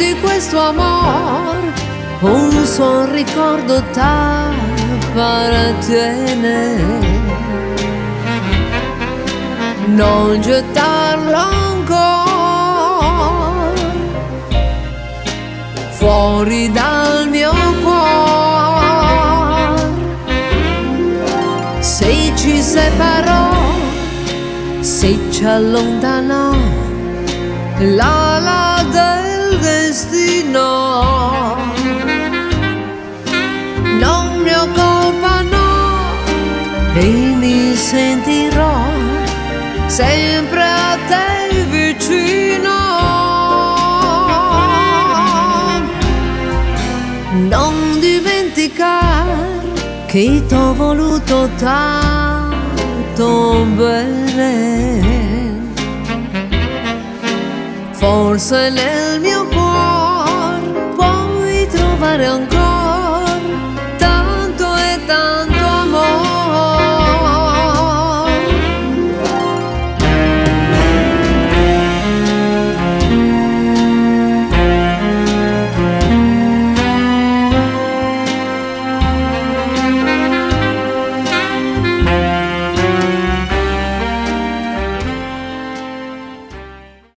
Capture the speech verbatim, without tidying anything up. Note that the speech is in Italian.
di questo amor un suo ricordo t'appartiene. Non gettarlo ancora fuori dal mio cuore. Se ci separò, se ci allontanò l'ala del destino, non ne ho colpa, no, e mi sentirò sempre a te vicino. Non dimenticare che t'ho voluto tanto bene. Forse nel mio cuore puoi trovare ancora